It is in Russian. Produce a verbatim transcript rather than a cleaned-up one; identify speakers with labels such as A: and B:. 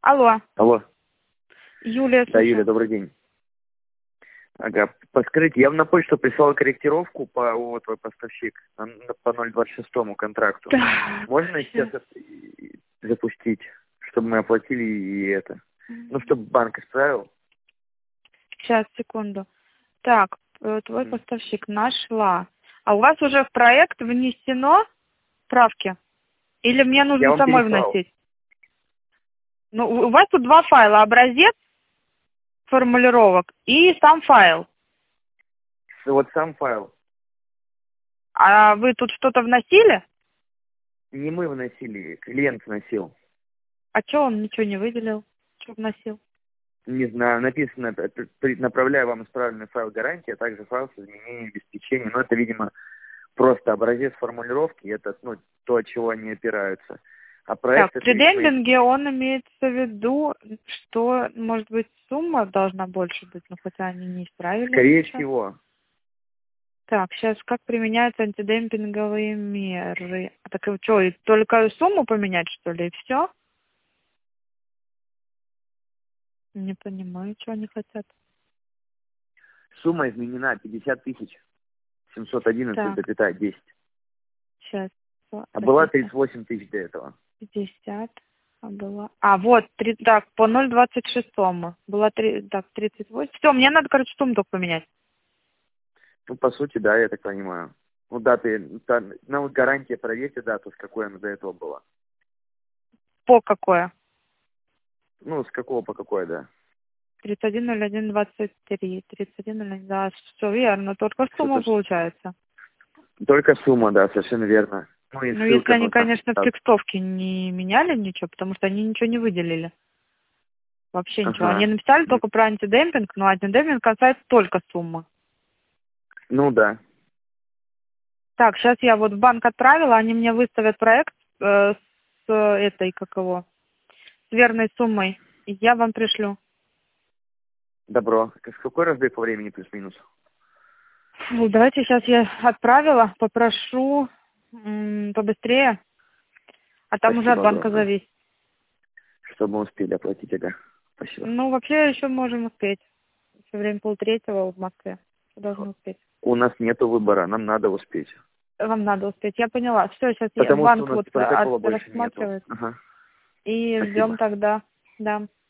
A: Алло.
B: Алло.
A: Юлия,
B: Да,
A: слушаю.
B: Юля, добрый день. Ага, подскажите, я вам на почту прислал корректировку по вот твой поставщик на- на- по ноль двадцать шестому контракту.
A: Так,
B: Можно сейчас это и- запустить, чтобы мы оплатили и это? Ну, чтобы банк исправил.
A: сейчас, секунду. Так, э, твой
B: Мгм.
A: поставщик нашла. А у вас уже в проект внесено правки? Или мне
B: Я
A: нужно
B: вам
A: самой
B: переслал.
A: вносить? Ну, у у вас тут два файла. Образец формулировок и сам файл.
B: Вот сам файл.
A: А вы тут что-то вносили?
B: Не мы вносили, клиент вносил.
A: А что он ничего не выделил? Что вносил?
B: Не знаю, написано, п- п- при- направляю вам исправленный файл гарантии, а также файл с изменением обеспечения. Но это, видимо, просто образец формулировки, это ну, то, от чего они опираются. А
A: Так,
B: проект
A: при
B: это, видимо, их-
A: демпинге он имеется в виду, что, может быть, сумма должна больше быть, но хотя они не исправили.
B: скорее
A: сейчас.
B: всего.
A: Так, сейчас как применяются антидемпинговые меры? А так что, и только сумму поменять, что ли, и все? Не понимаю, что они хотят.
B: Сумма изменена пятьдесят тысяч семьсот одиннадцать
A: Так,
B: запятая десять.
A: сейчас.
B: А была тридцать восемь тысяч до этого.
A: пятьдесят. А была... А, вот, три, так, по ноль двадцать шестому. Была три, так, тридцать восемь. Все, мне надо, короче, сумму только поменять.
B: Ну, по сути, да, я так понимаю. Ну, даты, та- ну, вот гарантия, проверьте дату, с какой она до этого была.
A: По какое?
B: Ну, с какого по какой, да.
A: тридцать один ноль один двадцать три. тридцать один ноль один, да, все верно. Только сумма
B: Что-то ж-
A: получается.
B: Только сумма, да, совершенно верно. Ну, и
A: Ну, если
B: ссылка,
A: они,
B: ну, там,
A: конечно, в
B: да.
A: текстовке не меняли ничего, потому что они ничего не выделили. Вообще ничего. Они
B: Ага.
A: написали
B: М,
A: только про антидемпинг, но антидемпинг касается только суммы.
B: Ну, да.
A: Так, сейчас я вот в банк отправила, они мне выставят проект э, с этой, как его, с верной суммой, и я вам пришлю.
B: Добро. С какой разбег по времени плюс-минус?
A: Ну, давайте сейчас я отправила, попрошу м, побыстрее, а там уже от
B: Спасибо
A: банка
B: огромное.
A: зависит.
B: Чтобы мы успели оплатить, ага. Спасибо.
A: Ну, вообще еще можем успеть. Еще время полтретьего в Москве. Должны успеть.
B: У нас нету выбора, нам надо успеть.
A: Вам надо успеть. Я поняла. Все, сейчас я,
B: Потому что у
A: банк
B: нас
A: вот
B: протокола
A: от-
B: больше нету.
A: рассматривает.
B: Ага.
A: И
B: Спасибо.
A: ждем тогда. Да.